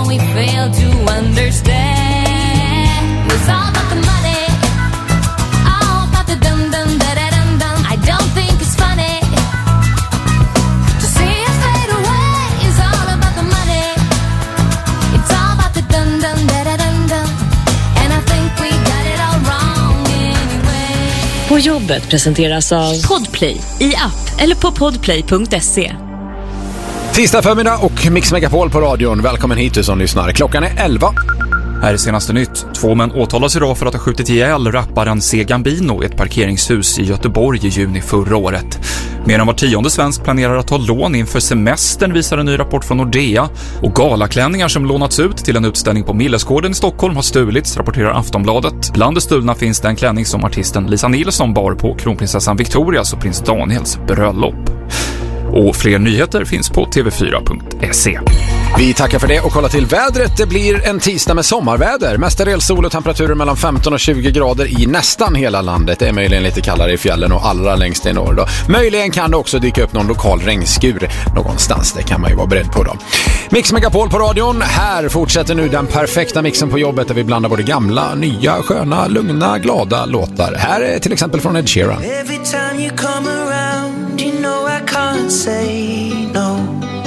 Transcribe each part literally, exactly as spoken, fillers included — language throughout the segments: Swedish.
we fail to understand. It's all about the money, all about the dum dum da da dum dum. I don't think it's funny to see it fade away. It's all about the money, it's all about the dum dum da da dum dum. And I think we got it all wrong anyway. På jobbet presenteras av Podplay i app eller på podplay punkt se. Tisdag förmiddag och Mix Megapol på radion. Välkommen hit du som lyssnar. Klockan är elva. Här är senaste nytt. Två män åtalas idag för att ha skjutit ihjäl rapparen C. Gambino i ett parkeringshus i Göteborg i juni förra året. Mer än var tionde svensk planerar att ta lån inför semestern, visar en ny rapport från Nordea. Och galaklänningar som lånats ut till en utställning på Millesgården i Stockholm har stulits, rapporterar Aftonbladet. Bland de stulna finns det en klänning som artisten Lisa Nilsson bar på kronprinsessan Victorias och prins Daniels bröllop. Och fler nyheter finns på t v fyra punkt se. Vi tackar för det och kollar till vädret. Det blir en tisdag med sommarväder. Mestadels sol och temperaturer mellan femton och tjugo grader i nästan hela landet. Det är möjligen lite kallare i fjällen och allra längst i norr då. Möjligen kan det också dyka upp någon lokal regnskur någonstans. Det kan man ju vara beredd på då. Mix Megapol på radion. Här fortsätter nu den perfekta mixen på jobbet där vi blandar både gamla, nya, sköna, lugna, glada låtar. Här är till exempel från Ed Sheeran. Every time you come around, you know I can't say no.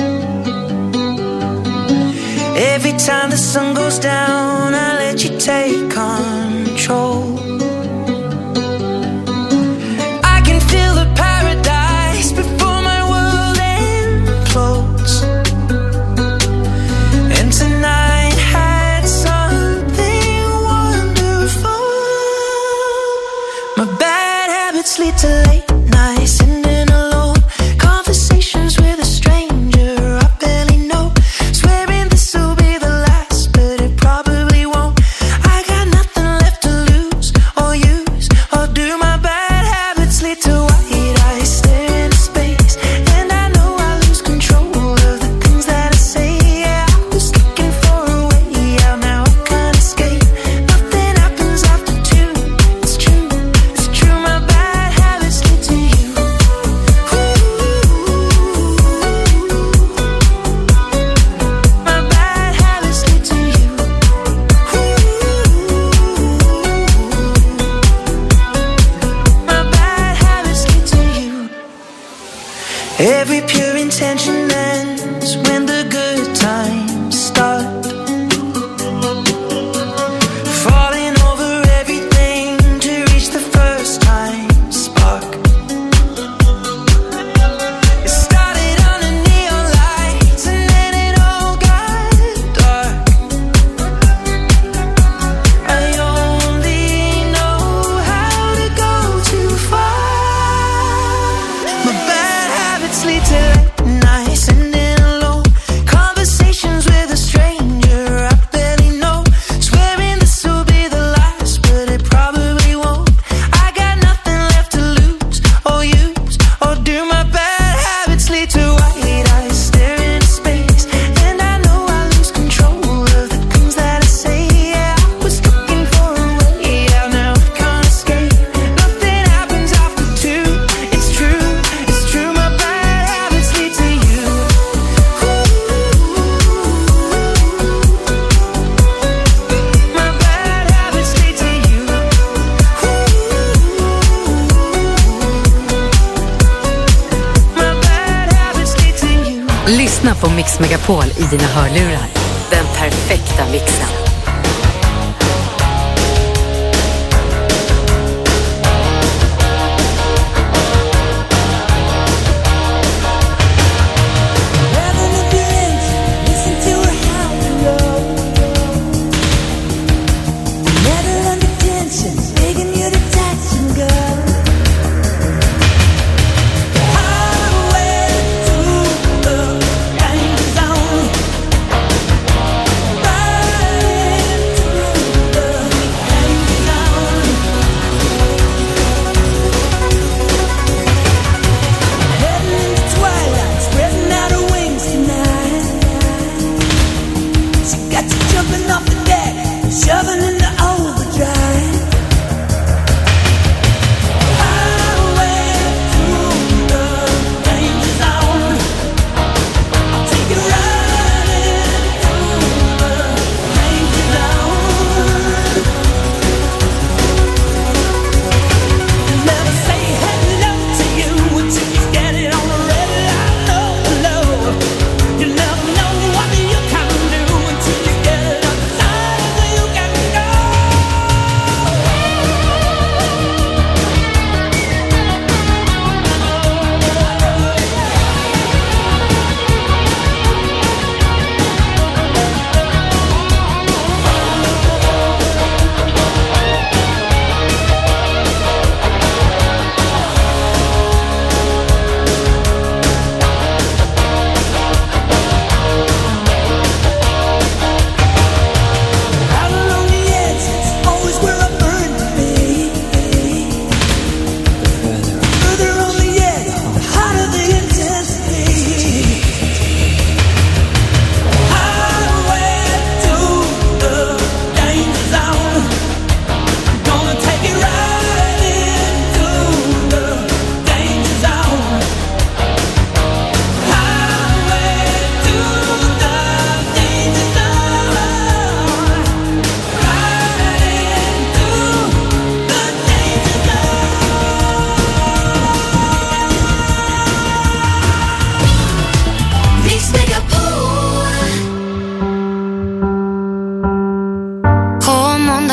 Every time the sun goes down, I let you take control. I can feel the paradise before my world implodes. And tonight had something wonderful. My bad habits lead to late nights, sitting alone, conversations with a stranger I barely know. Swearing this will be the last, but it probably won't. I got nothing left to lose or use or do. My bad habits lead to white eyes staring into space, and I know I lose control of the things that I say. Yeah, I was looking for a way out, now I can't escape. Nothing happens after two. It's true, it's true. My bad habits lead to you. My bad habits lead to you. My bad habits lead to you. Every pure intention ends when the good times start. Falling over everything to reach the first time spark. It started under neon lights and then it all got dark. I only know how to go too far. My bad habits lead to late nights, sitting alone, conversations with a stranger I barely know. Swearing this will be the last, but it probably won't. I got nothing left to lose or use or do. My bad habits lead to white eyes staring into space, and I know I lose control of the things that I say. Yeah, I was looking for a way out, now I can't escape. Nothing happens after two. It's true, it's true. My bad habits lead to you. My bad habits lead to you. My bad habits lead to you. Lyssna på Mix Megapol i dina hörlurar. Den perfekta mixen.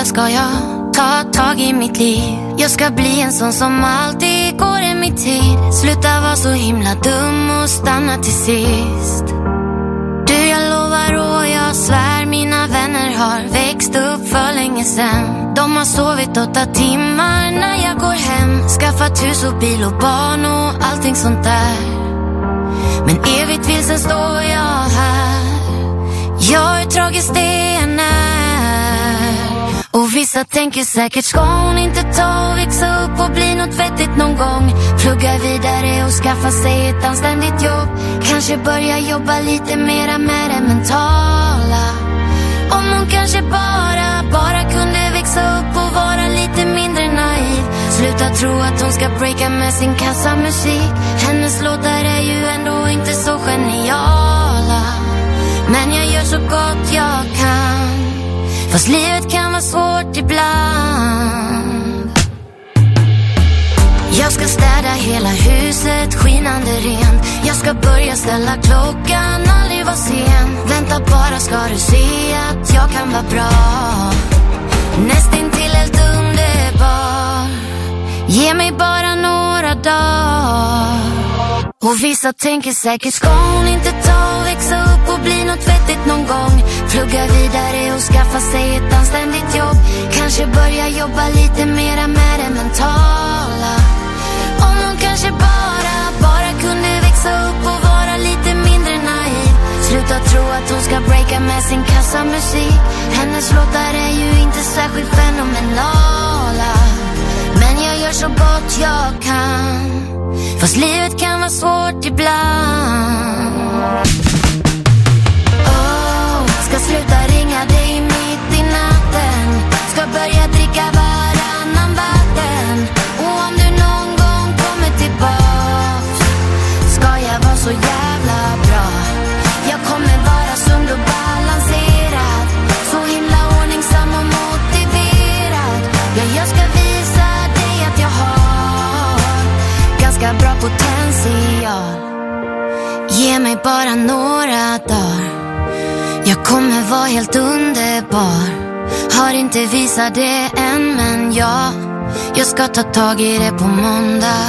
ska jag ta tag i mitt liv. Jag ska bli en sån som alltid går i mitt tid. Sluta vara så himla dum och stanna till sist. Du, jag lovar och jag svär, mina vänner har växt upp för länge sedan. De har sovit åtta timmar när jag går hem. Skaffat hus och bil och barn och allting sånt där. Men evigt vilsen står jag här. Jag är tragiskt det än är. Och vissa tänker säkert, ska hon inte ta och växa upp och bli något vettigt någon gång? Plugga vidare och skaffa sig ett anständigt jobb. Kanske börja jobba lite mera med det mentala. Om hon kanske bara, bara kunde växa upp och vara lite mindre naiv. Sluta tro att hon ska breaka med sin kassamusik. Hennes låtar är ju ändå inte så geniala. Men jag gör så gott jag kan. Fast livet kan vara svårt ibland. Jag ska städa hela huset skinande rent. Jag ska börja ställa klockan, aldrig vara sen. Vänta bara ska du se att jag kan vara bra. Nästintill helt underbar. Ge mig bara några dagar. Och vissa tänker säkert, ska hon inte ta och växa upp och bli något vettigt någon gång? Plugga vidare och skaffa sig ett anständigt jobb. Kanske börja jobba lite mera med det mentala. Om hon kanske bara, bara kunde växa upp och vara lite mindre naiv. Sluta tro att hon ska breaka med sin kassamusik. Hennes låtar är ju inte särskilt fenomenala. Men jag gör så gott jag kan. Fast livet kan vara svårt ibland. Oh, ska sluta ringa dig mitt i natten. Ska börja dricka varannan vatten. Och om du någon gång kommer tillbaks, ska jag vara så jävla bra. Jag kommer vara sund och balanserad. Så himla ordningsam och motiverad. Ja, jag ska visa dig att jag har ganska bra potential. Ge mig bara några dagar. Jag kommer vara helt underbar. Har inte visat det än, men ja, jag ska ta tag i det på måndag.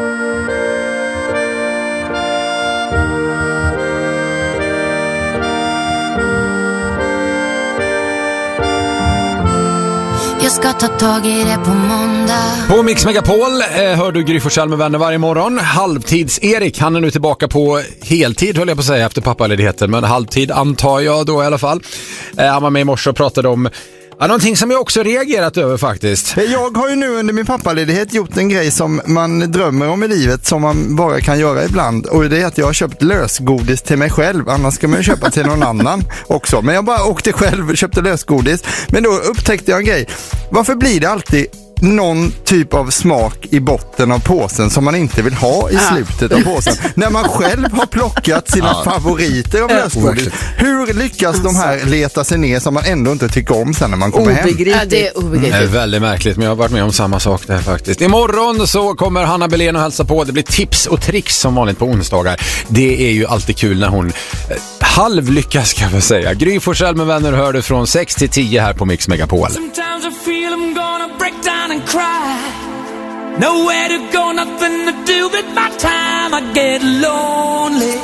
Jag ska ta tag i det på måndag. På Mix Megapol eh, hör du Gry Forssell med vänner varje morgon. Halvtids-Erik, han är nu tillbaka på heltid, höll jag på att säga, efter pappaledigheten. Men halvtid antar jag då i alla fall. Eh, han var med i morse och pratade om ja, någonting som jag också reagerat över faktiskt. Jag har ju nu under min pappaledighet gjort en grej som man drömmer om i livet, som man bara kan göra ibland. Och det är att jag har köpt lösgodis till mig själv. Annars ska man ju köpa till någon annan också. Men jag bara åkte själv och köpte lösgodis. Men då upptäckte jag en grej. Varför blir det alltid någon typ av smak i botten av påsen som man inte vill ha i slutet av påsen? När man själv har plockat sina ja. favoriter av lösgodis. Hur lyckas de här leta sig ner som man ändå inte tycker om sen när man kommer hem? Ja, det är obegripligt. Det är väldigt märkligt, men jag har varit med om samma sak där faktiskt. Imorgon så kommer Hanna Belén och hälsa på. Det blir tips och tricks som vanligt på onsdagar. Det är ju alltid kul när hon eh, halvlyckas, kan jag säga. Gry Forssell med vänner hör du från sex till tio här på Mix Megapol. Sometimes I feel I'm gonna break down and cry. Nowhere to go, nothing to do with my time. I get lonely,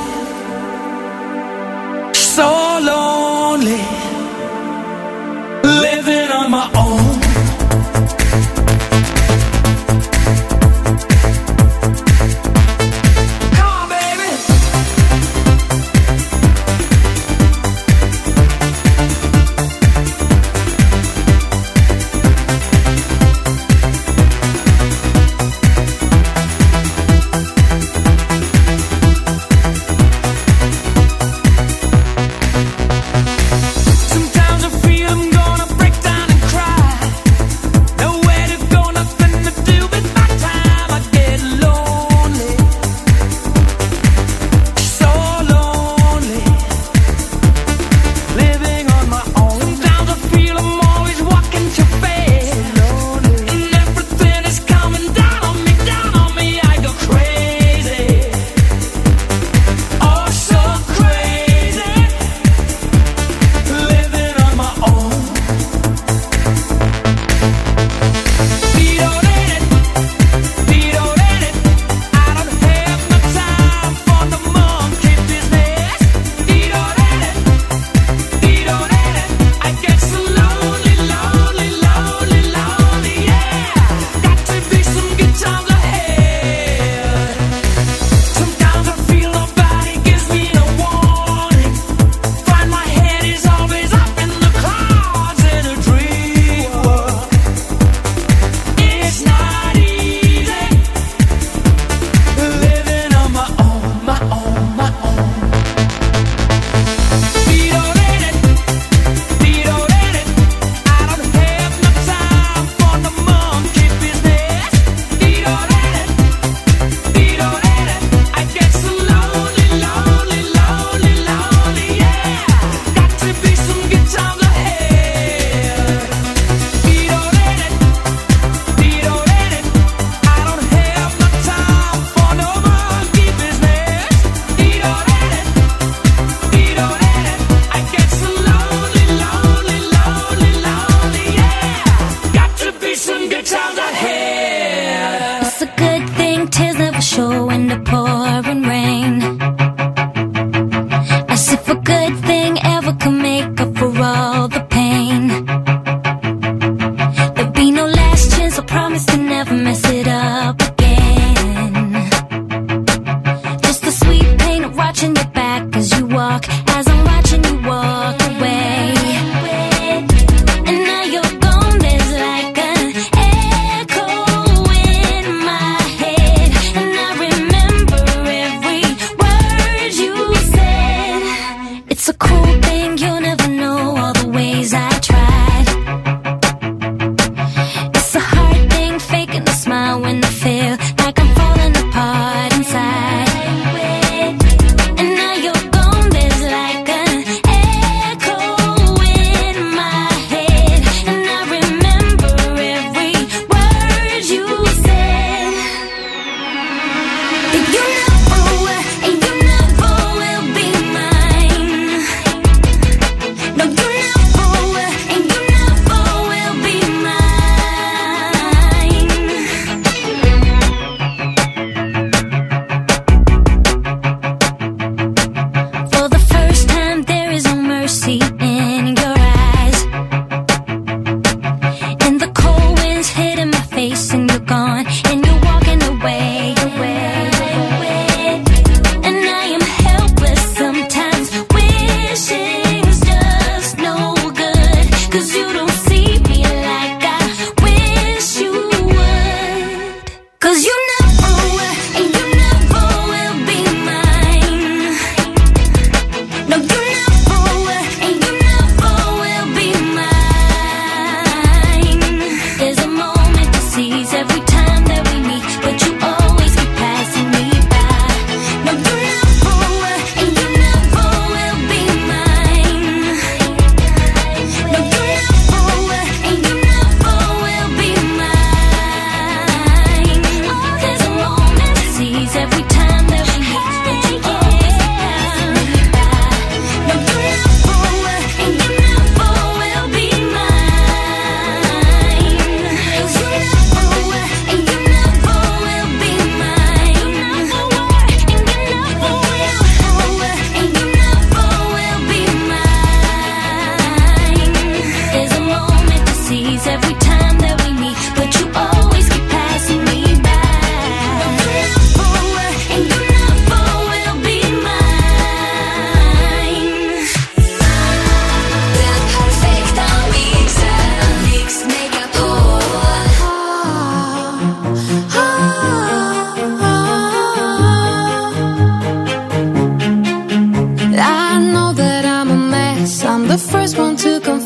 so lonely, living on my own.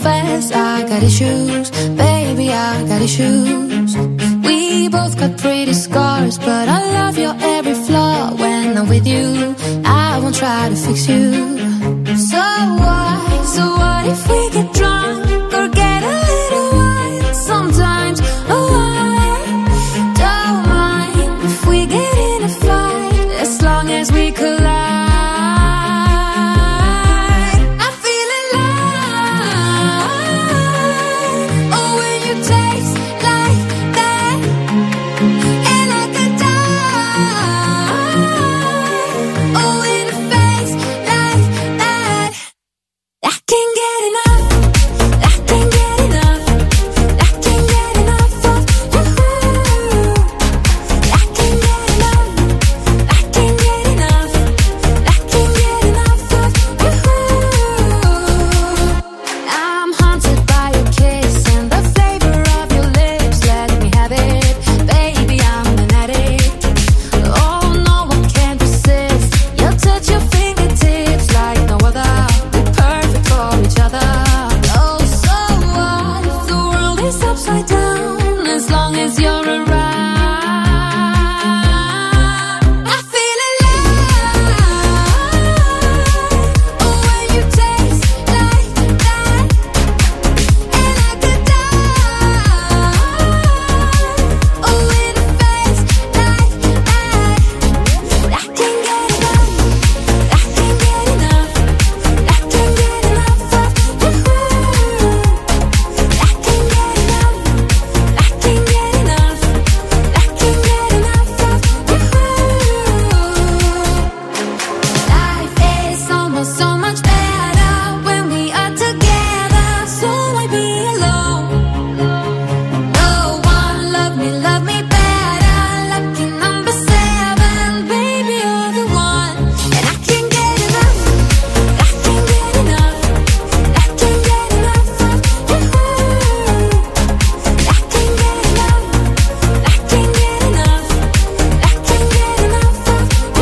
confess I got issues, baby, I got issues. We both got pretty scars, but I love your every flaw. When I'm with you, I won't try to fix you. So what, so what if we get drunk or get a little wild sometimes? Oh, I don't mind if we get in a fight, as long as we collide. I feel alive. Oh, when you taste like that, and I could die. Oh, in a face like that, I can't get enough. I can't get enough. I can't get enough of you. I can't get enough. I can't get enough. I can't get enough of you. I'm haunted by your kiss and the flavor of your lips. Let me have it, baby, I'm an addict. Oh, no one can resist. You'll touch your fingertips like no other. We're perfect for each other. Oh, so what if the world is upside down, as long as you're around? I feel alive. Oh, when you taste like that, and I could die. Oh, in a face like that, I can't get enough. I can't get enough. I can't get enough of you. I can't get enough. I can't get enough. I can't get enough of you. Life is almost so much better when we are together, so why be alone? No one love me, love me better. Lucky number seven, baby, you're the one. And I can't get enough. I can't get enough. I can't get enough of you. I can't get enough. I can't get enough. I can't get enough of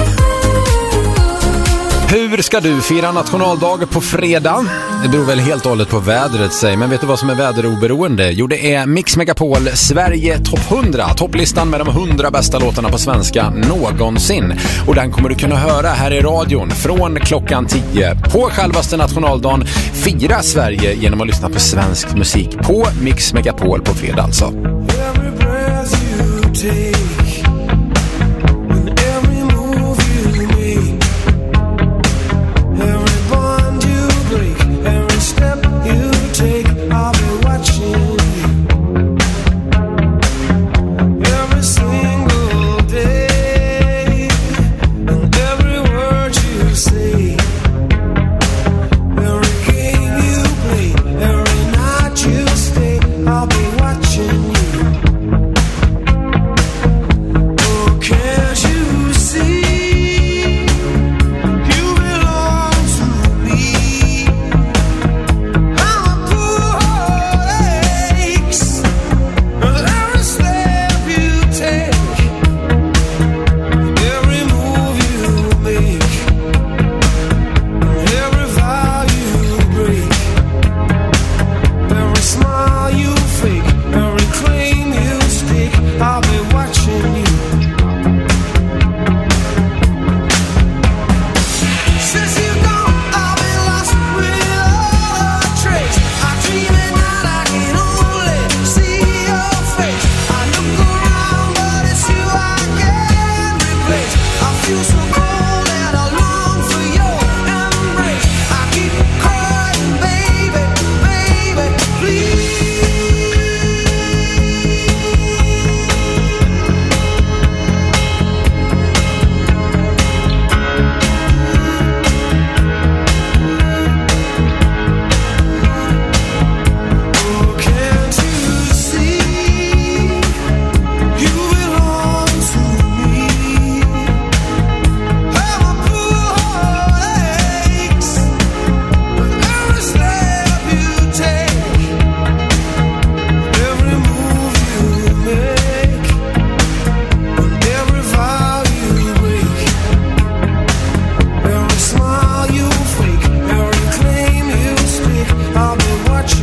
you. Hur ska du fira nationaldag på fredag? Det beror väl helt och hållet på vädret, säg. Men vet du vad som är väderoberoende? Jo, det är Mix Megapol Sverige topp hundra. Topplistan med de hundra bästa låtarna på svenska någonsin. Och den kommer du kunna höra här i radion från klockan tio på självaste nationaldagen. Fira Sverige genom att lyssna på svensk musik på Mix Megapol på fredag alltså. Every breath you take, and every move you make, every bond you break, every step you take, I'll be watching you. Every single day, and every word you say, every game you play, every night you stay, I'll be watching you.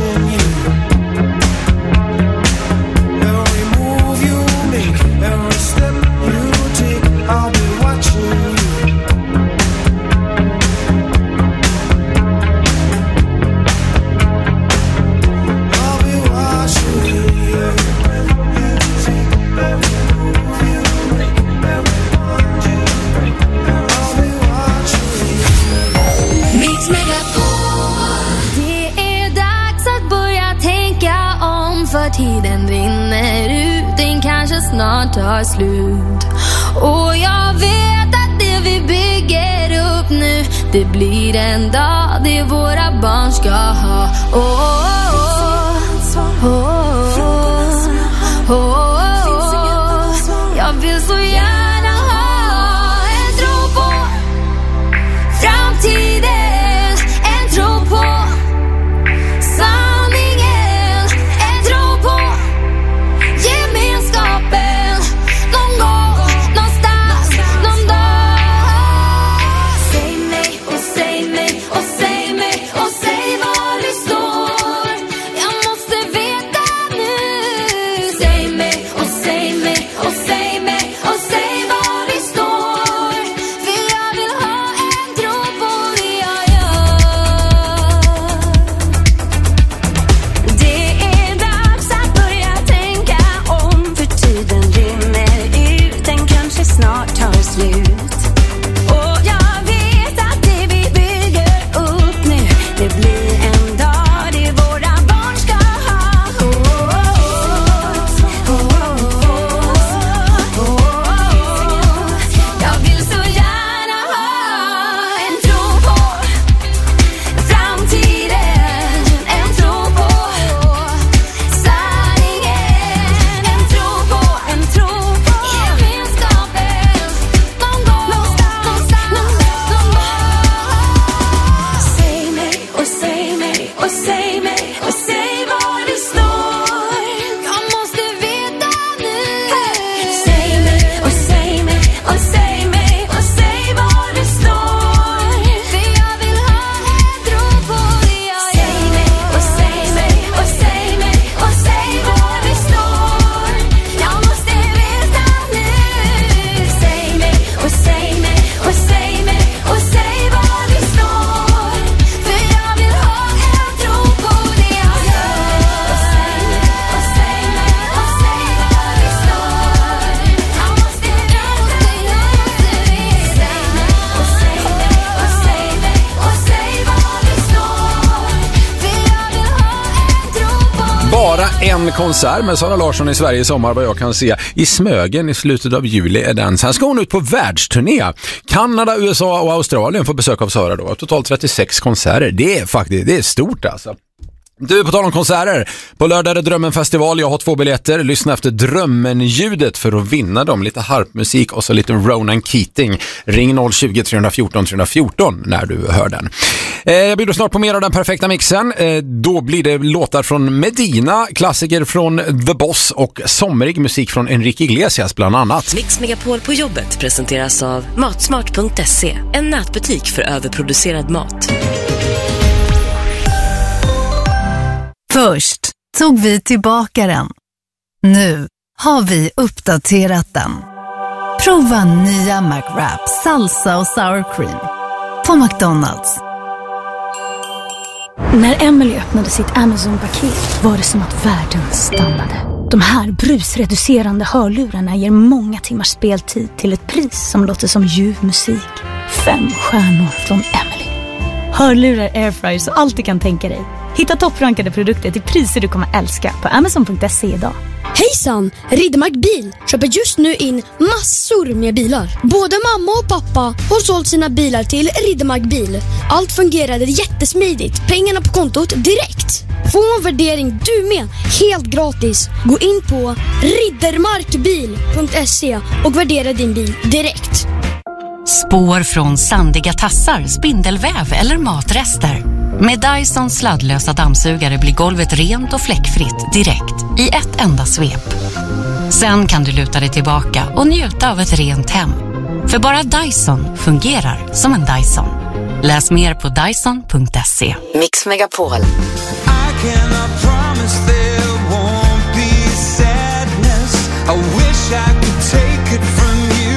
watching you. Every move you make, every step you take, I'll be watching you. I'll be watching you. Mix Megapol. Det är dags att börja tänka om, för tiden rinner ut, den kanske snart tar slut. Och jag vet att det vi bygger upp nu, det blir en dag det våra barn ska ha. Oh, oh, oh, oh, oh, oh, oh. Jag vill så gärna ha en tro på framtiden, en tro på sanningen, en tro på gemenskapen. Någon gång, någonstans, någon dag. Säg mig och säg mig och säg mig och säg var vi står. Jag måste veta nu. Säg mig och säg mig och säg mig och säg var vi står. För jag vill ha en tro på det jag gör. Det är dags att börja tänka om, för tiden rinner ut, den kanske snart tar slut. Och jag vet att det vi bygger upp nu, det blir en dag det våra barn ska ha. Oh, oh, oh, oh, oh, oh, oh. Jag vill så gärna ha en tro på framtiden, en tro på sanningen, en tro på, en tro på gemenskapen. Någon gång, någonstans, någon gång. Säg mig och säg mig och säg mig och säg var vi står. Jag måste veta nu. Säg mig och säg mig och säg mig och säg var vi står. För jag vill ha en tro på det jag gör. Säg mig och säg mig och säg mig och säg var vi står. Jag måste veta nu. Säg mig och säg mig och säg mig och säg var vi står. För jag vill ha en tro på det jag gör. Säg mig och säg mig och säg var vi står. Jag måste veta, jag måste veta. Säg mig och säg mig och säg mig och säg var vi står. För jag vill ha en tro på det. Bara en konsert med Sara Larsson i Sverige i sommar, vad jag kan se. I Smögen i slutet av juli är den. Sen ska hon ut på världsturné. Kanada, U S A och Australien får besök av Sara då. Totalt trettiosex konserter. Det är faktiskt, det är stort alltså. Du, på tal om konserter. På lördag är det Drömmen festival. Jag har två biljetter. Lyssna efter Drömmen-ljudet för att vinna dem. Lite harpmusik och så lite Ronan Keating. Ring noll tjugo, tre fjorton, tre fjorton när du hör den. Eh, jag bjuder snart på mer av den perfekta mixen. Eh, då blir det låtar från Medina, klassiker från The Boss och somrig musik från Enrique Iglesias bland annat. Mix Megapol på jobbet presenteras av matsmart punkt se, en nätbutik för överproducerad mat. Först tog vi tillbaka den. Nu har vi uppdaterat den. Prova nya McWrap, salsa och sour cream på McDonald's. När Emily öppnade sitt Amazon-paket var det som att världen stannade. De här brusreducerande hörlurarna ger många timmars speltid till ett pris som låter som ljuv musik. Fem stjärnor från Emily. Hörlurar, airfryers och allt du kan tänka dig. Hitta topprankade produkter till priser du kommer älska på amazon punkt se idag. Hejsan! Riddermark Bil köper just nu in massor med bilar. Både mamma och pappa har sålt sina bilar till Riddermark Bil. Allt fungerade jättesmidigt. Pengarna på kontot direkt. Få en värdering du med, helt gratis. Gå in på riddermarkbil punkt se och värdera din bil direkt. Spår från sandiga tassar, spindelväv eller matrester. Med Dyson sladdlösa dammsugare blir golvet rent och fläckfritt direkt i ett enda svep. Sen kan du luta dig tillbaka och njuta av ett rent hem. För bara Dyson fungerar som en Dyson. Läs mer på dyson punkt se. Mix Megapol. I and I promise there won't be sadness. I wish I could take it from you,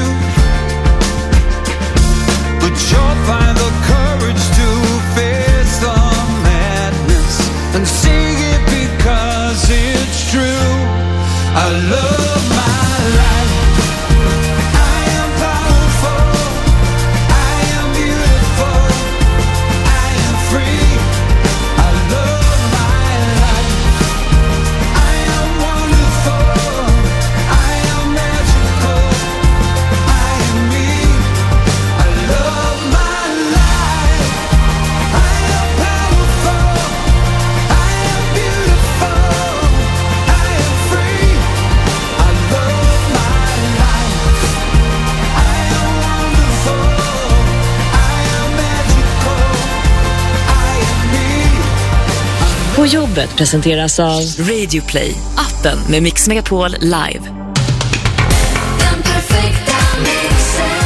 but you'll find the courage to face the madness and sing it because it's true. I love my life. I am powerful. I am beautiful. I am free. I love my life. I am wonderful. I am magical. I am me. I love my life. I am powerful. I am beautiful. I am free. I love my life. I am wonderful. I am magical. I am me. På jobbet presenteras av Radio Play, appen med Mix Megapol Live. Den perfekta mixen.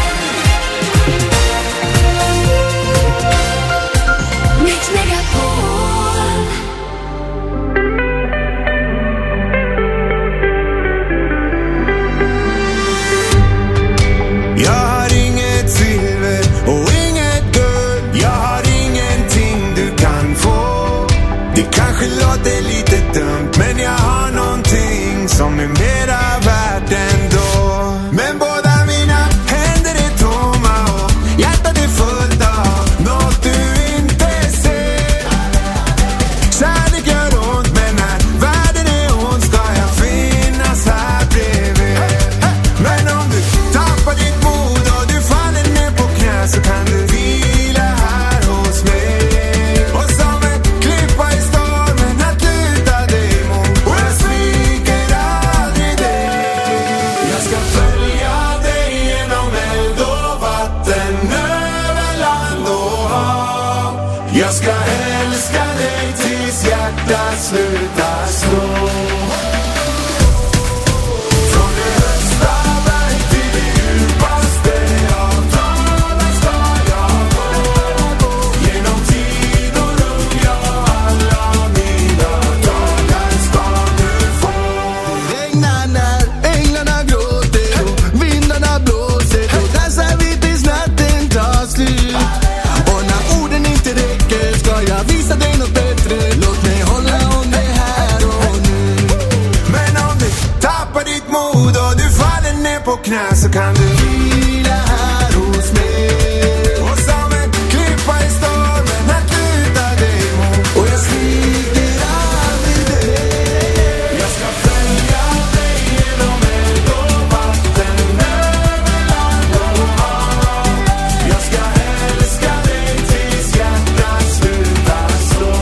Mix Megapol. Jag har inget silver och inget guld. Jag har ingenting du kan få. Det kanske låter lite dumt, men jag har någonting som är mera värt ändå. Men båda mina händer är tomma och hjärtat är fullt av något du inte ser. Kärlek gör ont, men när världen är ond ska jag finnas här bredvid. Men om du tappar ditt mod och du faller ner på knä så kan du vila här hos mig. Och som en klippa i stormen att luta dig mot. Och jag sviker aldrig dig. Jag ska följa dig genom eld och vatten, över land och hav. Jag ska älska dig tills hjärtat slutar slå. Från det högsta berg till det djupaste av dalar ska jag gå. Genom tid och rum, ja, alla mina dagar ska du få. Det regnar när änglarna gråter och vindarna blåser. Då dansar vi tills natten tar slut. Och när orden inte räcker ska jag visa dig något bättre. Låt mig hålla om det här och nu. Men om du tappar ditt mod och du faller ner på knä så kan du vila här hos mig. Och som en klippa i stormen att luta dig mot. Och jag sviker aldrig dig. Jag ska följa dig genom eld och vatten, över land och hav. Jag ska älska dig tills hjärtat slutar slå.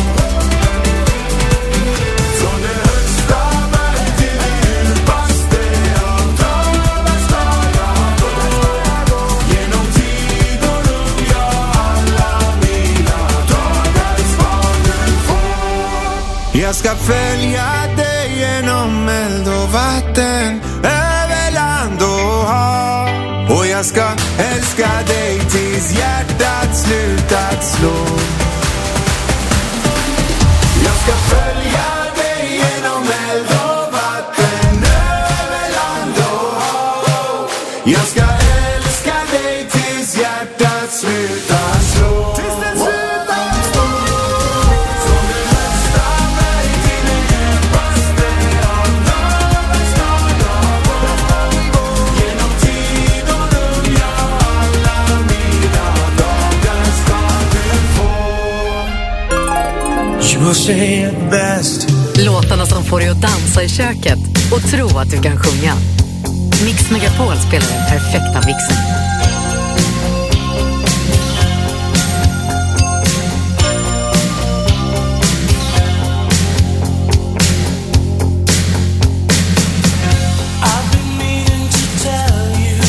Från det högsta berg till det djupaste av dalar ska jag gå. Genom tid och rum, ja, alla mina dagar ska du få. Jag ska följa dig genom eld och vatten, över land och hav. Och jag ska älska dig tills hjärtat slutat slå. Jag ska följa dig genom eld och vatten, över land och hav. Jag ska älska dig tills hjärtat slutar slå. Tills den slutar slå. Från det högsta berg till det djupaste av dalar ska jag gå. Genom tid och rum, ja, alla mina dagar ska du få. You will say it best. Låtarna som får dig att dansa i köket och tro att du kan sjunga. Mix Megapol spelar den perfekta mixen. I've been meaning to tell you,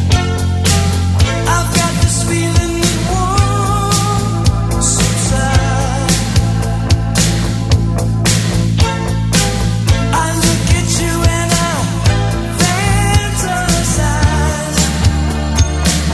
I've got this feeling it won't subside. I look at you and I fantasize.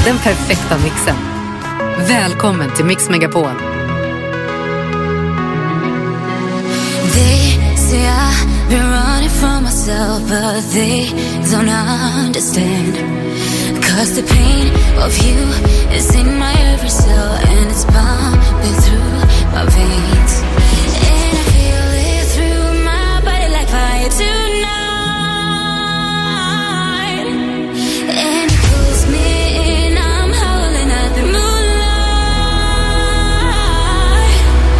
Den perfekta mixen. Välkommen till Mix Megapol. They say I've been running from myself, but they don't understand. Cause the pain of you is in my every cell, and it's pumping through my veins. And I feel it through my body like fire tonight. And it pulls me in, I'm howling at the moonlight.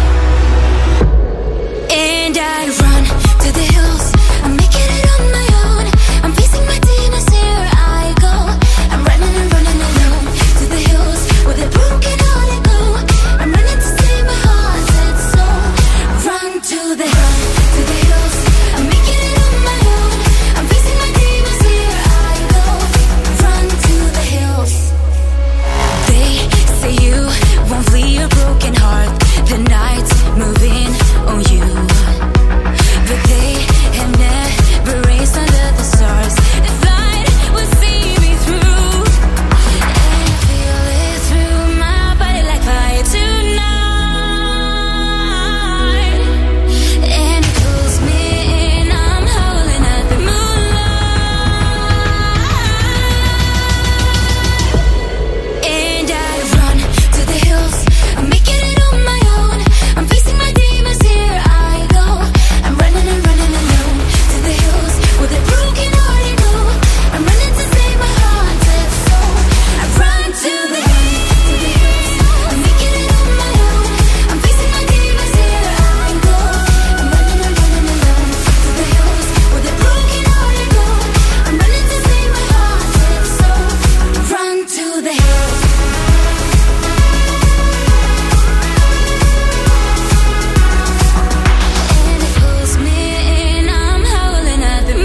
And I run to the hills, I'm making it on my own. I'm facing my demons, here I go. I'm running and running alone to the hills where the broken hearted go. I'm running to save my heart and soul. Run to the hills, to the hills. I'm making it on my own. I'm facing my demons, here I go. Run to the hills. They say you won't flee your broken heart. The night's moving on you, but they have never raced under the stars. If light will see me through, and I feel it through my body like fire tonight. And it pulls me in, I'm howling at the moonlight. And I run to the hills, I'm making it on my own. I'm facing my demons, here I go. I'm running and running alone to the hills where the broken hearted go. I'm running to save my heart and soul. I run to the hills, to the hills. I'm making it on my own. I'm facing my demons, here I go. I'm running and running alone to the hills where the broken hearted go. I'm running to save my heart and soul. Run to the hills. And it pulls me in, I'm howling at the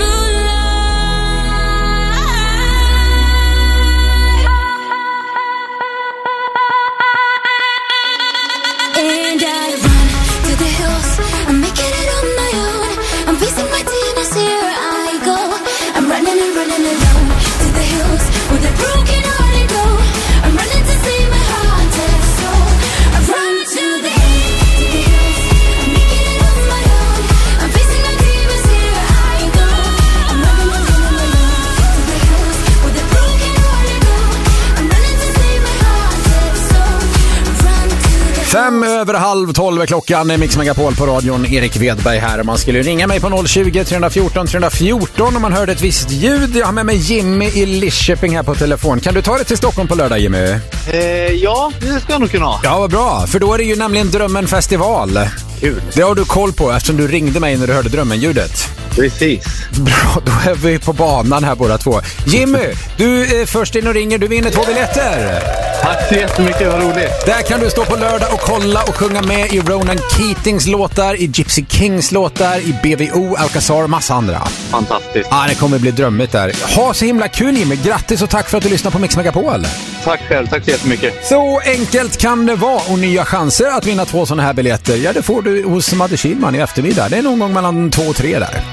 moonlight. And I run to the hills, I'm making it on my own. I'm facing my demons, here I go. I'm running and running alone to the hills where the broken hearted go. I'm running to save my heart and soul. I run to the hills, to the hills. I'm making it on my own. I'm facing my demons, here I go. I'm running and running alone to the hills where the broken hearted go. I'm running to save my heart and soul. Run to the Fem över halv tolv är klockan, Mix Megapol på radion. Erik Wedberg här. Man skulle ringa mig på noll tjugo, tre fjorton, tre fjorton om man hörde ett visst ljud. Jag har med mig Jimmy i Lidköping här på telefon. Kan du ta det till Stockholm på lördag, Jimmy? Eh, ja, det ska jag nog kunna. Ja, vad bra. För då är det ju nämligen Drömmen festival. Kul. Det har du koll på eftersom du ringde mig när du hörde Drömmen-ljudet. Precis. Bra, då är vi på banan här båda två. Jimmy, du är först in och ringer. Du vinner två biljetter. Tack så jättemycket, vad roligt. Där kan du stå på lördag och kolla och sjunga med i Ronan Keatings låtar, i Gypsy Kings låtar, i B V O, Alcazar och massa andra. Fantastiskt. Ja, det kommer bli drömmigt där. Ha så himla kul, Jimmy. Grattis och tack för att du lyssnar på Mix Megapol. Tack själv, tack så jättemycket. Så enkelt kan det vara, och nya chanser att vinna två sådana här biljetter. Ja, det får du hos Madde Kihlman i eftermiddag. Det är någon gång mellan två och tre där.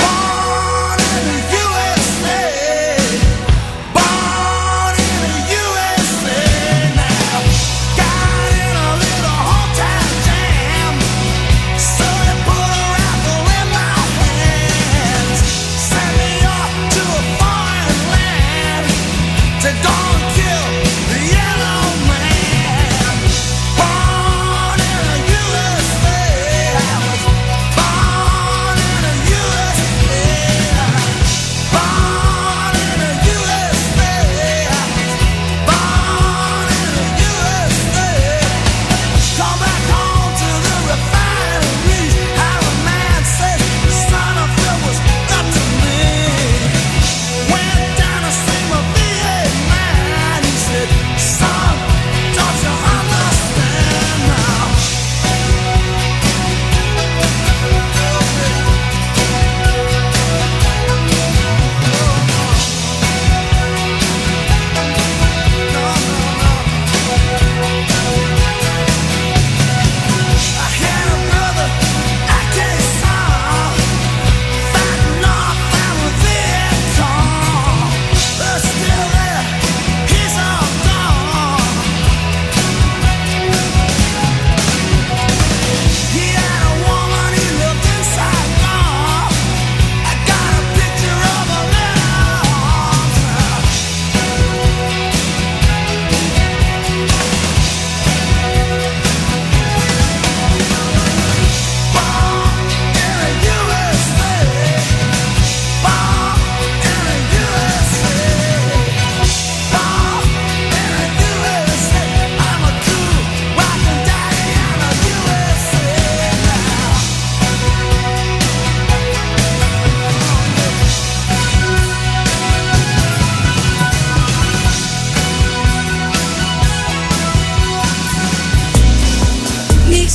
Born in the U S A.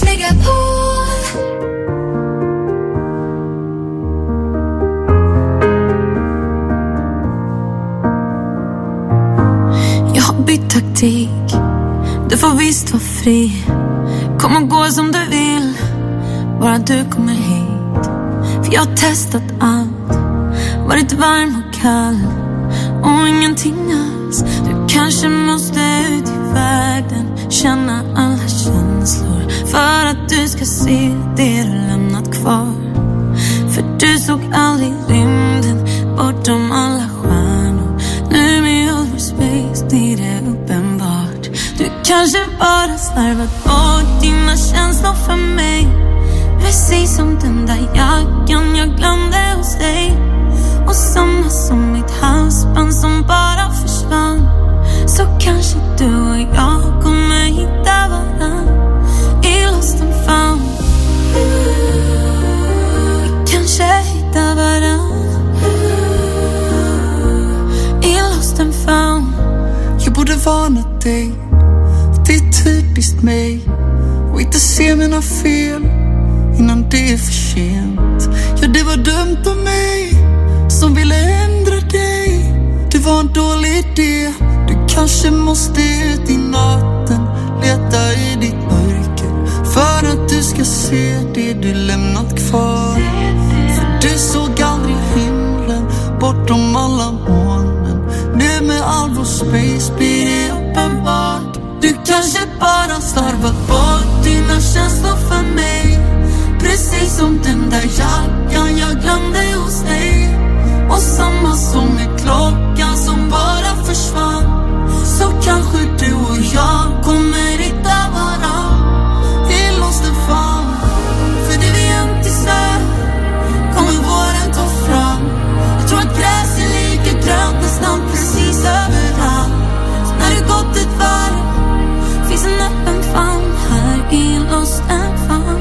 Megapol. Jag har bytt taktik. Du får visst vara fri. Kom och gå som du vill, bara du kommer hit. För jag har testat allt, varit varm och kall och ingenting alls. Du kanske måste ut i världen, känna alla känslor, för att du ska se det du lämnat kvar. För du såg aldrig rymden bortom alla stjärnor. Nu med all vår space, det är det uppenbart. Du kanske bara slarvat bort dina känslor för mig, precis som den där jackan jag glömde hos dig. Och samma som mitt halsband som bara försvann. Så kanske du och jag kommer hitta varann i lost and found. Vi kanske hittar varann i lost and found. Jag borde varna dig, det är typiskt mig, och inte se mina fel innan det är för sent. Ja, det var dumt av mig som ville ändra dig. Det var en dålig idé. Du kanske måste ut i natten, leta i ditt mörker, för att du ska se det du lämnat kvar. För du såg aldrig himlen bortom alla molnen. Nu med all vår space blir det uppenbart. Du kanske bara slarvat bort dina känslor för mig, precis som den där jackan jag glömde hos dig. Och samma som med klockan som bara försvann. Så kanske du och jag kommer hitta varann i lost and found. För det vi inte ser kommer våren ta fram. Jag tror att gräs är lika grönt nästan precis överallt. Så när du gått ett varv finns en öppen famn här i lost and found.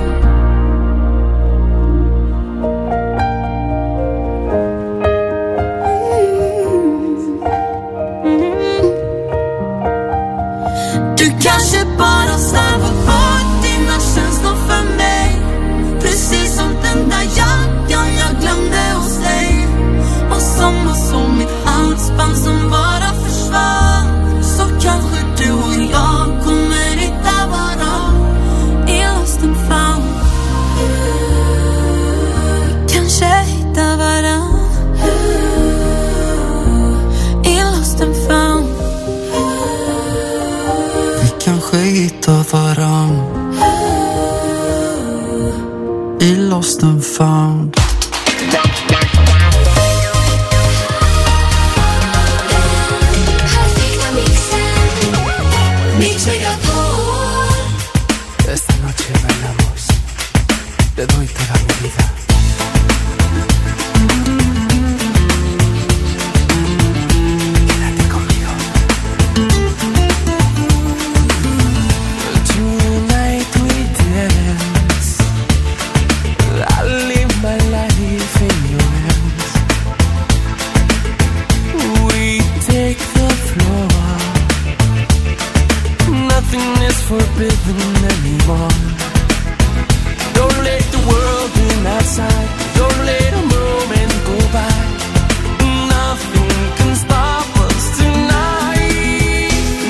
Kanske bara slarvat bort dina känslor för mig, precis som den där jackan jag glömde hos dig. Och samma som mitt halsband som bara försvann. Så kanske du och jag kommer hitta varann i lost and found. Kanske hitta varann i lost and found. Kanske hitta varann i lost and found. Esta noche bailamos, te doy toda mi vida. Forbidden anymore. Don't let the world in outside. Don't let a moment go by. Nothing can stop us tonight.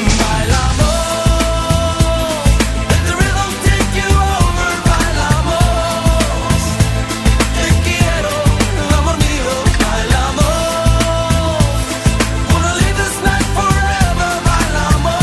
Bailamos, let the rhythm take you over. Bailamos, te quiero, amor mío. Bailamos, wanna live this night forever. Bailamos.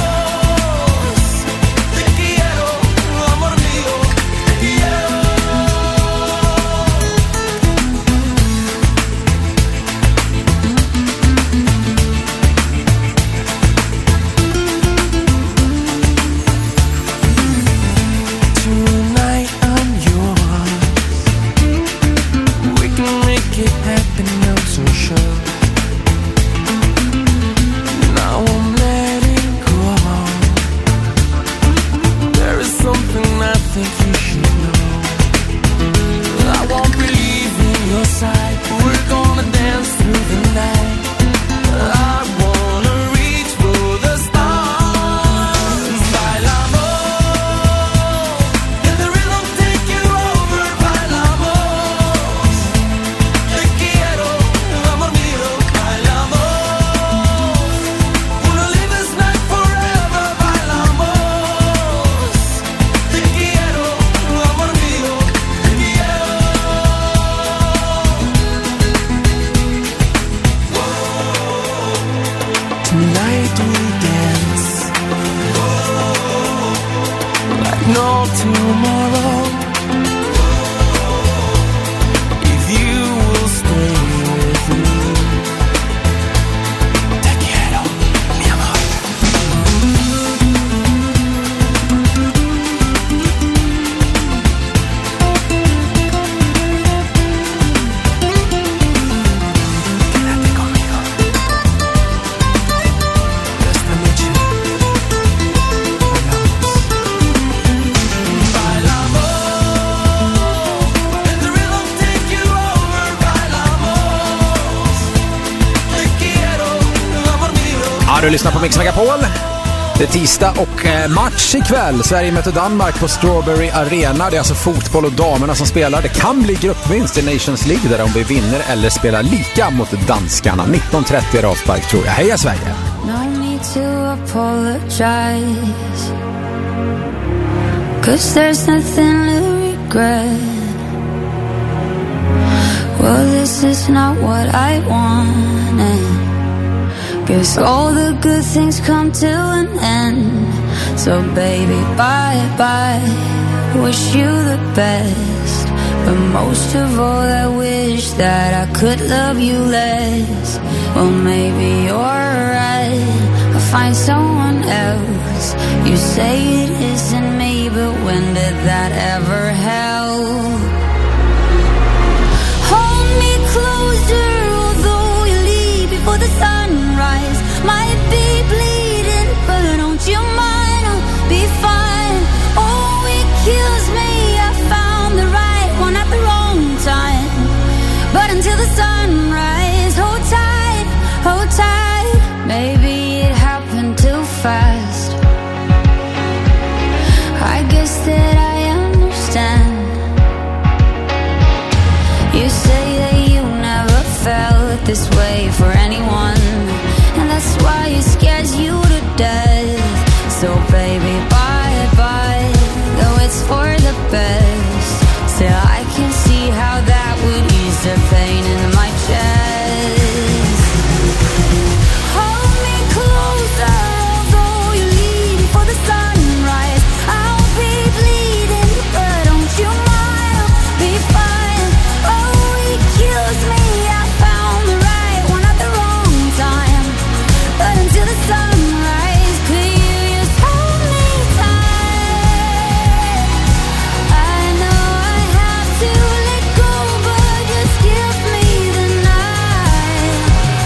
The rhythm tomorrow. If you will stay with me. Te quiero, mi amor. Quédate conmigo. Esta noche Ja, du lyssnar på Mix Megapol. Det är tisdag och eh, match ikväll. Sverige möter Danmark på Strawberry Arena. Det är alltså fotboll och damerna som spelar. Det kan bli gruppvinst i Nations League där om vi vinner eller spelar lika mot danskarna. nitton trettio avspark tror jag. Heja Sverige! No need to apologize, 'cause there's nothing to regret. Well, this is not what I wanted. Guess all the good things come to an end. So baby, bye bye. Wish you the best. But most of all I wish that I could love you less. Well, maybe you're right, I'll find someone else. You say it isn't me, but when did that ever help? Hold me closer, although you leave before the sunrise. Might be bleeding, but don't you mind, I'll be fine. Oh, it kills me, I found the right one at the wrong time. But until the sunrise, hold tight, hold tight. Maybe it happened too fast. I guess that I understand. You say that you never felt this way for anyone, and that's why it scares you to death. So baby, bye bye, though it's for the best. Still I can see how that would ease the pain in my chest. Hold me closer, although you leave before the sunrise. I'll be bleeding, but don't you mind, I'll be fine. Oh, it kills me, I found the right one at the wrong time. But until the sunrise, could you just hold me tight? I know I have to let go, but just give me the night.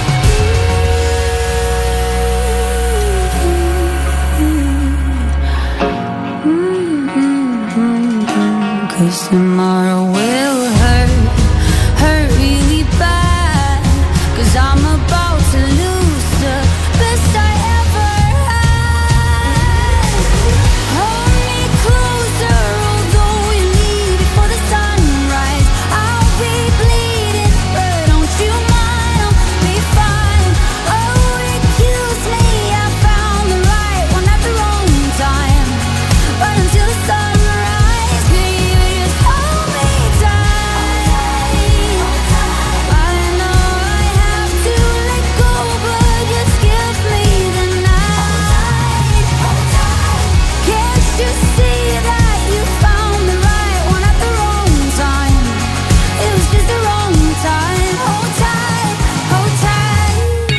'Cause tomorrow will hurt, hurt really bad. 'Cause I'm about to lose the best I ever had. Hold me closer, although you leave before the sunrise. I'll be bleeding, but don't you mind, I'll be fine. Oh, it kills me, I found the right one at the wrong time. But until the sunrise, could you just hold me tight? I know I have to let go, but just give me the night. Can't you see that you found the right one at the wrong time? It was just the wrong time. Hold tight, hold tight.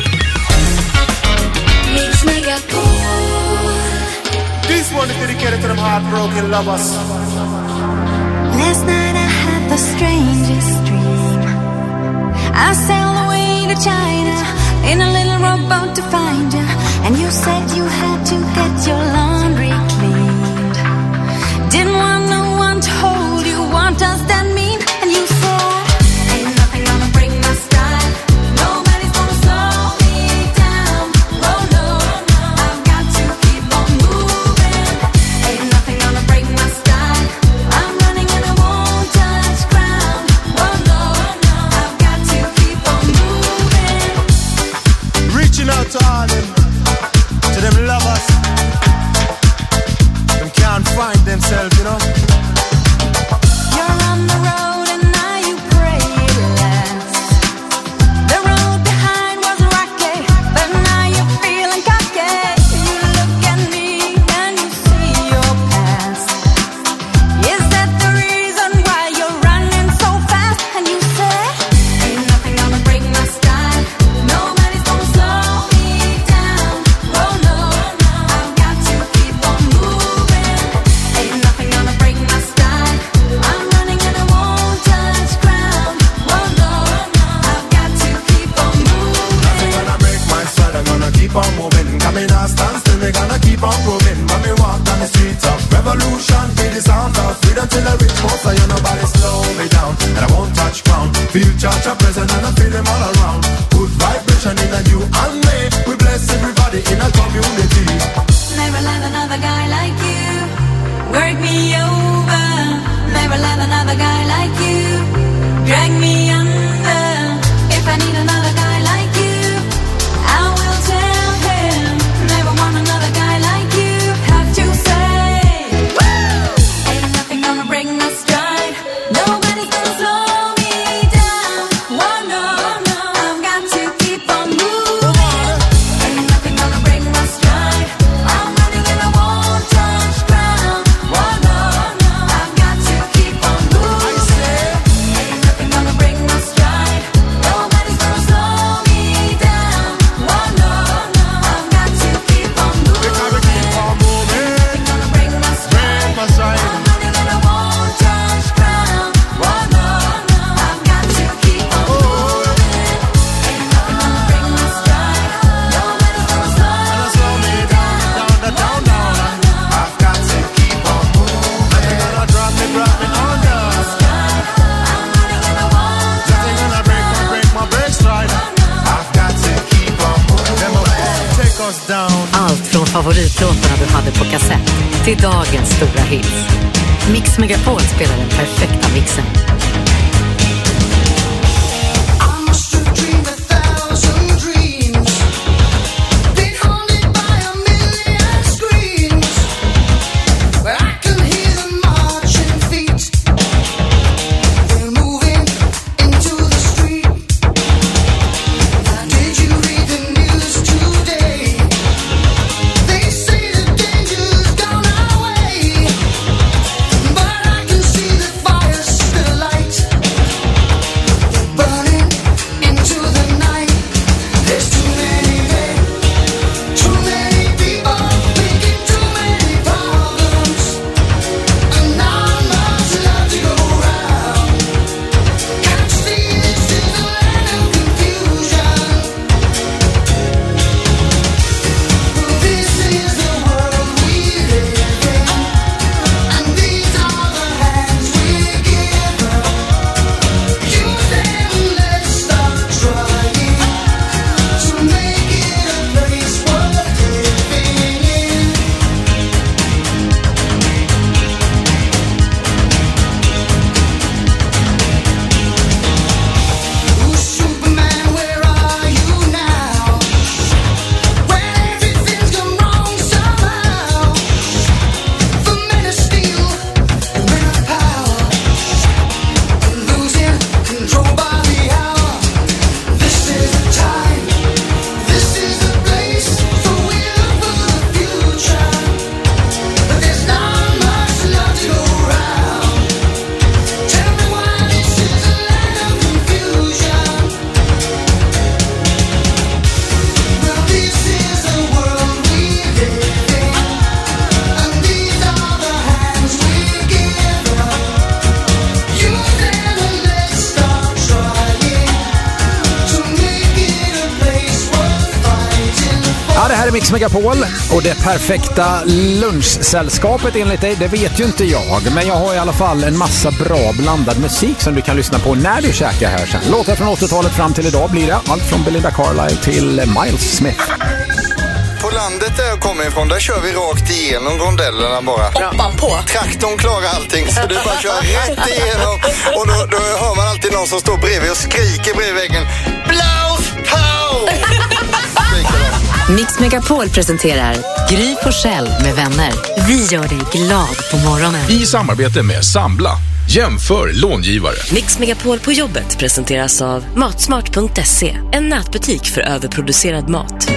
Mix Megapol. This one is dedicated to them heartbroken lovers. Last night I had the strangest dream. I sailed away to China in a little rowboat to find you, and you said you had to get your laundry cleaned. Didn't want no one to hold you. What does that mean? And you said, ain't nothing gonna break my style. Nobody's gonna slow me down. Oh no, I've got to keep on moving. Ain't nothing gonna break my style. I'm running and I won't touch ground. Oh no, I've got to keep on moving. Reaching out to all them, to them lovers. feel Cha-Cha present and I feel them all around. Good vibration in a you and me. We bless everybody in a community. Never let another guy like you work me over. Never let another guy like you drag me under. If I need another guy like you, I will tell him. Never want another guy like you. Have to say, woo! Ain't nothing gonna break my stride. Nobody's gonna slow me down. Oh no, no, I've got to keep on moving. Ain't nothing gonna break my stride. I'm running and I won't touch ground. Oh no, no, I've got to keep on moving. Ain't nothing gonna break my stride. Nobody's gonna slow me down. Oh no, no, I've got to keep on moving. Ain't nothing gonna break my stride. I'm running and I won't touch ground. Oh no, no, I've got to keep on moving. Ain't nothing gonna break my stride. Nobody's gonna slow me down. Down, down, down. I've got to keep on moving. Nothing gonna drop me, drop me under. Nothing gonna break my, break my break stride. I've got to keep on moving. Them will take us down. Allt från favoritlåtarna du hade på kassett till dagens stora hits. Mix Megapol spelar den perfekta mixen. Mix Megapol och det perfekta lunchsällskapet enligt dig, det vet ju inte jag. Men jag har i alla fall en massa bra blandad musik som du kan lyssna på när du käkar här sen. Låtar från åttiotalet fram till idag blir det. Allt från Belinda Carlisle till Miles Smith. På landet där jag kommer ifrån, där kör vi rakt igenom rondellerna bara. Hoppan på. Traktorn klarar allting, så du bara kör rätt igenom. Och då, då hör man alltid någon som står bredvid och skriker bredvid väggen. Blås på! Mix Megapol presenterar Gry Forssell med vänner. Vi gör dig glad på morgonen. I samarbete med Sambla. Jämför långivare. Mix Megapol på jobbet presenteras av matsmart punkt se. En nätbutik för överproducerad mat.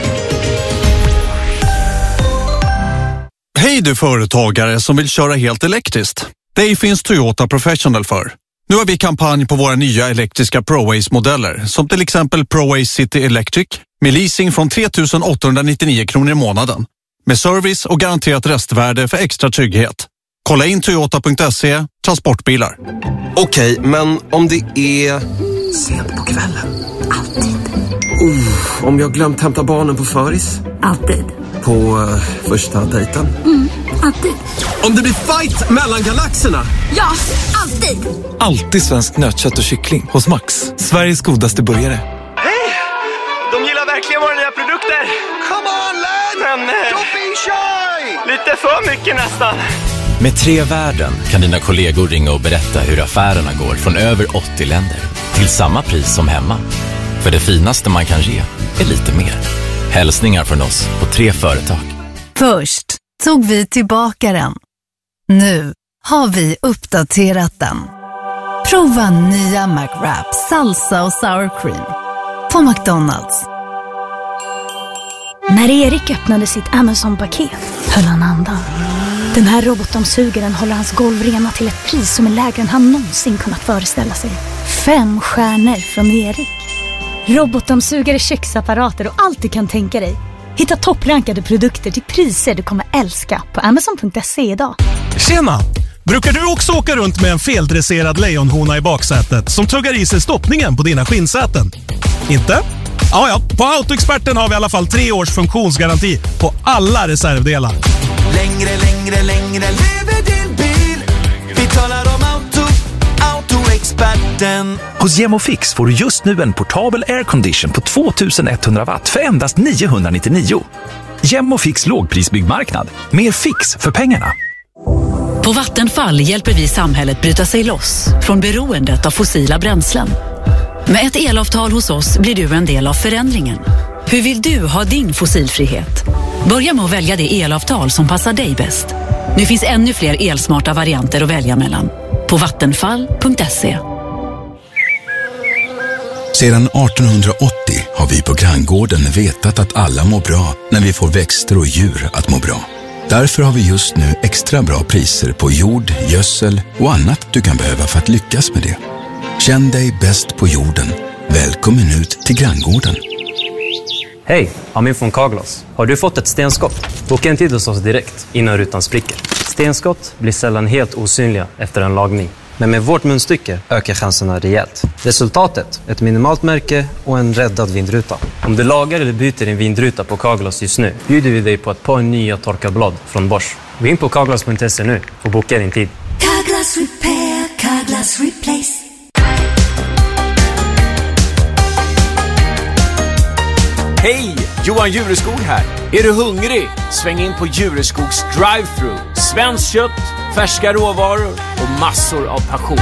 Hej du företagare som vill köra helt elektriskt. Det finns Toyota Professional för. Nu har vi kampanj på våra nya elektriska ProAce-modeller. Som till exempel ProAce City Electric. Med leasing från tre tusen åttahundranittionio kronor i månaden. Med service och garanterat restvärde för extra trygghet. Kolla in toyota punkt se, transportbilar. Okej, men om det är sent på kvällen. Alltid. Uh, om jag glömt hämta barnen på föris. Alltid. på uh, första dejten? Mm, alltid. Om det blir fight mellan galaxerna? Ja, alltid. Alltid svensk nötkött och kyckling hos Max. Sveriges godaste burgare. Hej! De gillar verkligen våra nya produkter. Come on, lad! Men, don't be shy! Lite för mycket nästan. Med Tre Värden kan dina kollegor ringa och berätta hur affärerna går från över åttio länder. Till samma pris som hemma. För det finaste man kan ge är lite mer. Hälsningar från oss på Tre Företag. Först tog vi tillbaka den. Nu har vi uppdaterat den. Prova nya McWrap salsa och sour cream på McDonald's. När Erik öppnade sitt Amazon-paket höll han andan. Den här robotdammsugaren håller hans golv rena till ett pris som är lägre än han någonsin kunnat föreställa sig. Fem stjärnor från Erik. Robotdammsugare, köksapparater och allt du kan tänka dig. Hitta topprankade produkter till priser du kommer älska på amazon punkt se idag. Tjena! Brukar du också åka runt med en feldresserad lejonhona i baksätet som tuggar i sig stoppningen på dina skinnsäten? Inte? Ja, ja. På Autoexperten har vi i alla fall tre års funktionsgaranti på alla reservdelar. Längre, längre, längre lever din bil. Vi talar om auto, Autoexperten. Hos Gemofix får du just nu en portabel aircondition på tvåtusen etthundra watt för endast niohundranittionio. Gemofix lågprisbyggmarknad. Mer fix för pengarna. På Vattenfall hjälper vi samhället bryta sig loss från beroendet av fossila bränslen. Med ett elavtal hos oss blir du en del av förändringen. Hur vill du ha din fossilfrihet? Börja med att välja det elavtal som passar dig bäst. Nu finns ännu fler elsmarta varianter att välja mellan. På vattenfall punkt se. Sedan artonhundraåttio har vi på Granngården vetat att alla mår bra när vi får växter och djur att må bra. Därför har vi just nu extra bra priser på jord, gödsel och annat du kan behöva för att lyckas med det. Känn dig bäst på jorden. Välkommen ut till Granngården. Hej, Amin från Carglass. Har du fått ett stenskott? Boka en tid hos oss direkt innan rutan spricker. Stenskott blir sällan helt osynliga efter en lagning. Men med vårt munstycke ökar chanserna rejält. Resultatet, ett minimalt märke och en räddad vindruta. Om du lagar eller byter din vindruta på Carglass just nu bjuder vi dig på ett par nya torkarblad från Bosch. Gå in på carglass punkt se nu och boka din tid. Carglass repair, Carglass replace. Hej! Johan Jureskog här. Är du hungrig? Sväng in på Jureskogs drive-thru. Svenskt kött, färska råvaror och massor av passion.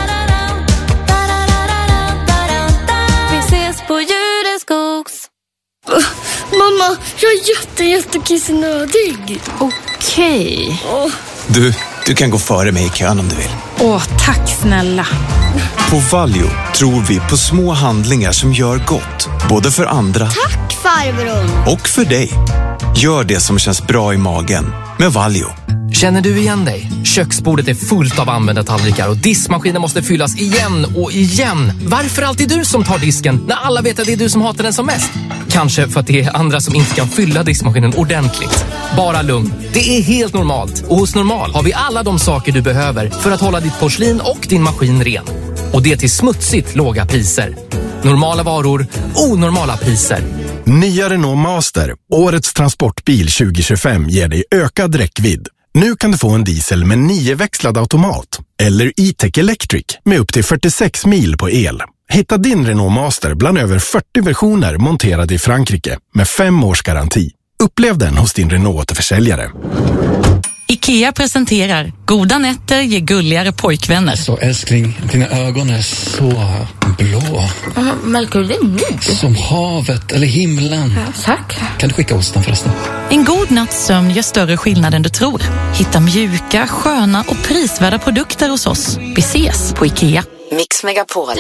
Vi ses på Jureskogs. Uh, mamma, jag är jätte, jättekissnödig. Okej. Okay. Uh. Du, du kan gå före mig i kön om du vill. Åh, tack snälla. På Valio tror vi på små handlingar som gör gott. Både för andra. Tack farbror. Och för dig. Gör det som känns bra i magen med Valio. Känner du igen dig? Köksbordet är fullt av använda tallrikar och diskmaskinen måste fyllas igen och igen. Varför alltid du som tar disken när alla vet att det är du som hatar den som mest? Kanske för att det är andra som inte kan fylla diskmaskinen ordentligt. Bara lugn. Det är helt normalt. Och hos Normal har vi alla de saker du behöver för att hålla ditt porslin och din maskin ren. Och det till smutsigt låga priser. Normala varor, onormala priser. Nya Renault Master, årets transportbil tjugo tjugofem, ger dig ökad räckvidd. Nu kan du få en diesel med nio-växlad automat eller E-Tech Electric med upp till fyrtiosex mil på el. Hitta din Renault Master bland över fyrtio versioner monterade i Frankrike med fem års garanti. Upplev den hos din Renault-återförsäljare. IKEA presenterar Goda nätter ger gulligare pojkvänner. Så älskling, dina ögon är så blå. Märker du det nu? Som havet eller himlen. Ja, tack. Kan du skicka osten förresten? En god natts sömn gör större skillnad än du tror. Hitta mjuka, sköna och prisvärda produkter hos oss. Vi ses på IKEA. Mix Megapol.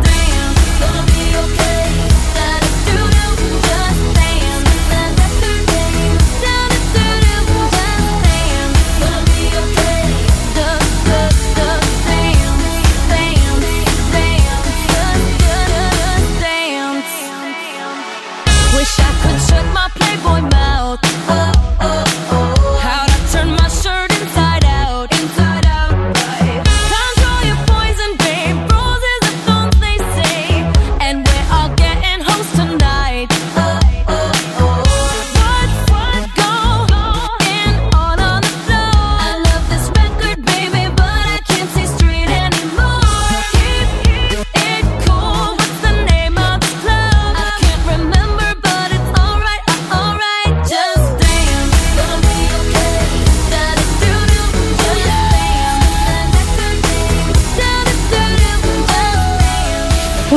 Wish I could shut my Playboy mouth. Oh, oh, oh. How'd I turn my shirt inside out, inside out. Control your poison, babe. Roses are thorns, they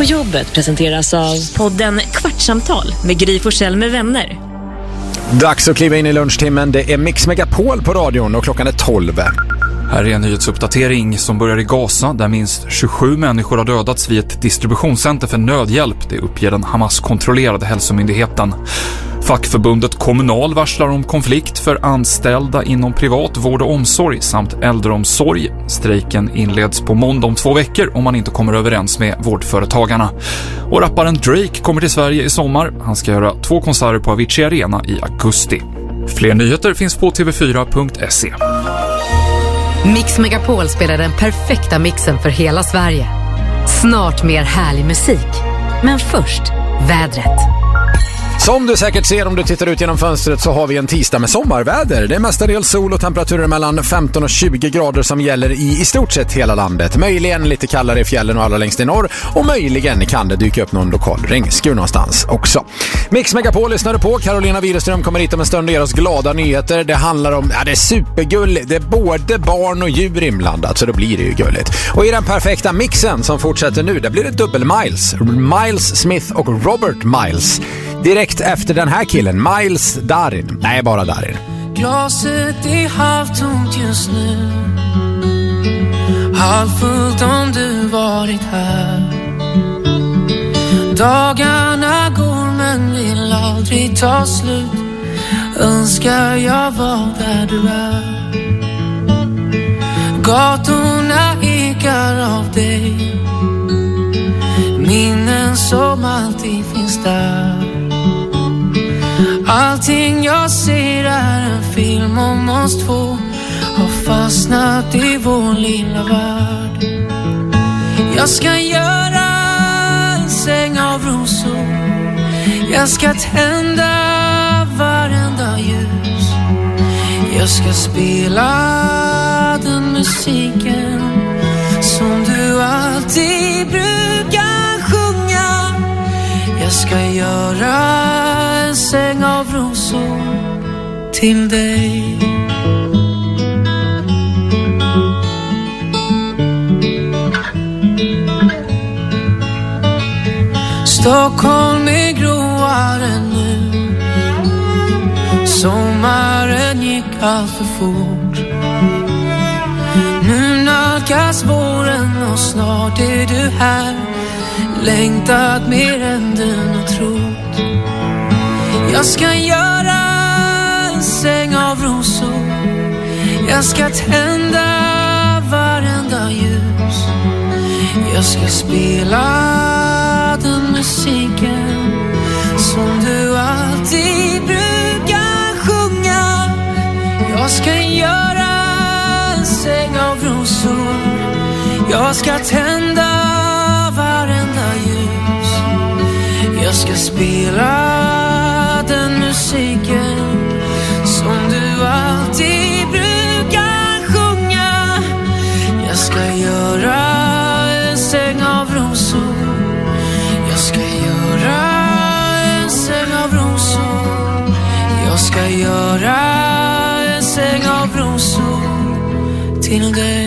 På jobbet presenteras av podden Kvartsamtal med Gry Forssell med vänner. Dags att kliva in i lunchtimmen. Det är Mix Megapol på radion och klockan är tolv. Här är en nyhetsuppdatering som börjar i Gaza där minst tjugosju människor har dödats vid ett distributionscenter för nödhjälp. Det uppger den Hamas-kontrollerade hälsomyndigheten. Fackförbundet Kommunal varslar om konflikt för anställda inom privat vård och omsorg samt äldreomsorg. Strejken inleds på måndag om två veckor om man inte kommer överens med vårdföretagarna. Och rapparen Drake kommer till Sverige i sommar. Han ska göra två konserter på Avicii Arena i augusti. Fler nyheter finns på t v fyra punkt se. Mix Megapol spelar den perfekta mixen för hela Sverige. Snart mer härlig musik. Men först, vädret. Som du säkert ser om du tittar ut genom fönstret så har vi en tisdag med sommarväder. Det är mestadels sol och temperaturer mellan femton och tjugo grader som gäller i i stort sett hela landet. Möjligen lite kallare i fjällen och allra längst i norr. Och möjligen kan det dyka upp någon lokal regnskur någonstans också. Mix Megapol lyssnar på. Carolina Widerström kommer hit om en stund och ger oss glada nyheter. Det handlar om, ja det är supergulligt. Det är både barn och djur inblandat så då blir det ju gulligt. Och i den perfekta mixen som fortsätter nu, där blir det dubbel Miles. Miles Smith och Robert Miles. Direkt efter den här killen, Miles Darin. Nej, bara Darin. Glaset är halvtomt just nu, halvfullt om du varit här. Dagarna går men vill aldrig ta slut. Önskar jag var där du är. Gatorna ekar av dig, minnen som alltid finns där. Allting jag ser är en film om oss två, har fastnat i vår lilla värld. Jag ska göra en säng av rosor, jag ska tända varenda ljus. Jag ska spela den musiken som du alltid brukar sjunga. Jag ska göra en säng av rosor till dig. Stockholm är gråare nu, sommaren gick allt för fort. Nu nalkas våren och snart är du här, längtat mer än du nog trott. Jag ska göra en säng av rosor, jag ska tända varenda ljus. Jag ska spela den musiken som du alltid brukar sjunga. Jag ska göra en säng av rosor, jag ska tända varenda ljus. Jag ska spela den musiken som du alltid brukar sjunga. Jag ska göra en säng av rosor, jag ska göra en säng av rosor. Jag ska göra en säng av rosor till dig.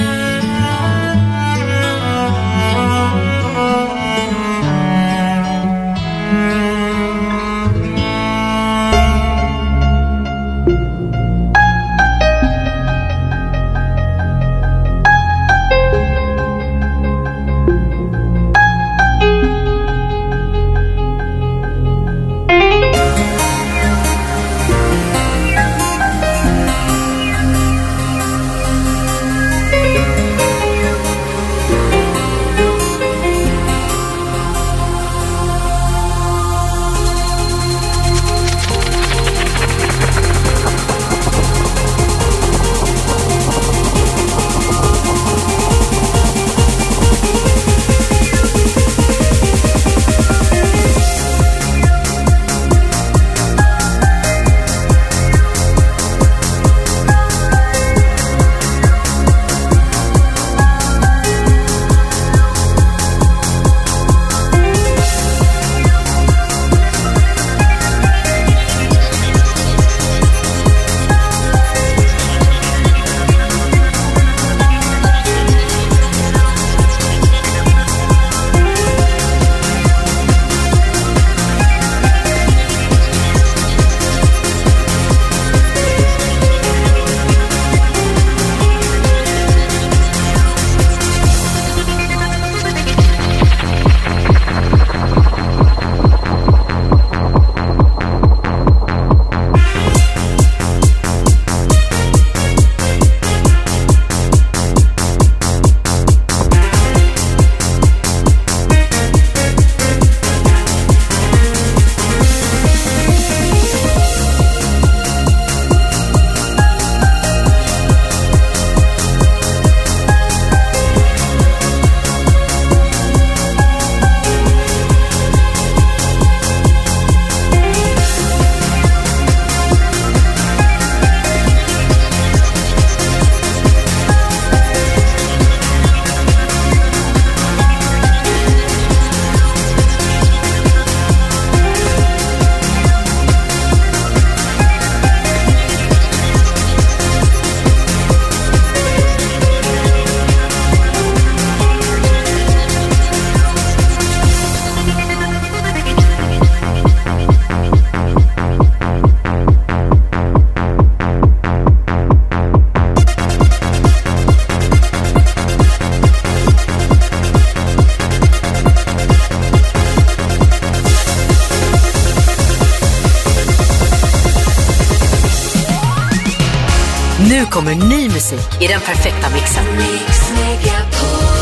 kommer ny musik i den perfekta mixen. Mix Megapol.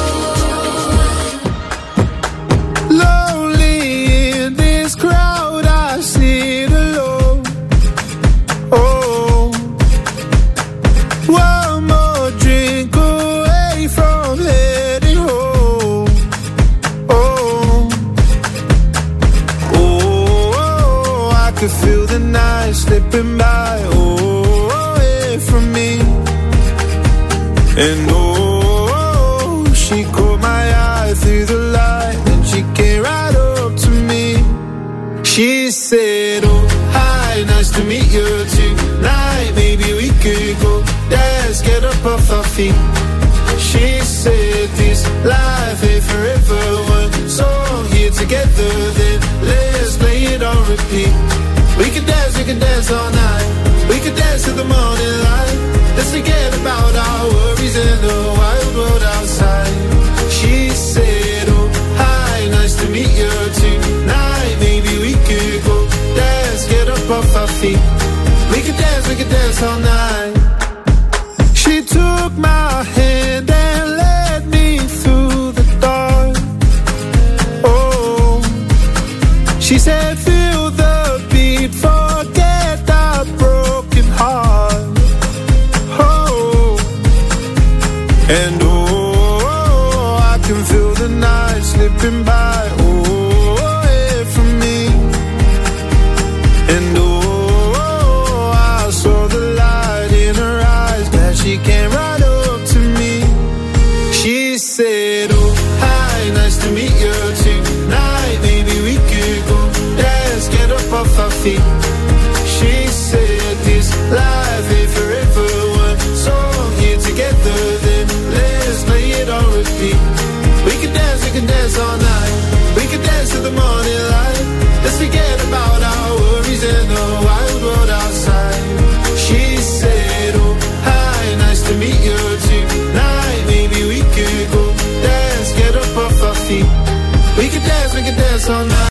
Lonely in this crowd, I sit alone. Oh, one more drink away from heading home. Oh, oh, I could feel the night slipping by. Oh, away from me. And oh, she caught my eye through the light, and she came right up to me. She said, oh, hi, nice to meet you tonight. Maybe we could go dance, get up off our feet. She said, this life ain't forever. One song here together, then let's play it on repeat. We could dance, we could dance all night. We could dance to the morning light. Let's forget about our worries and the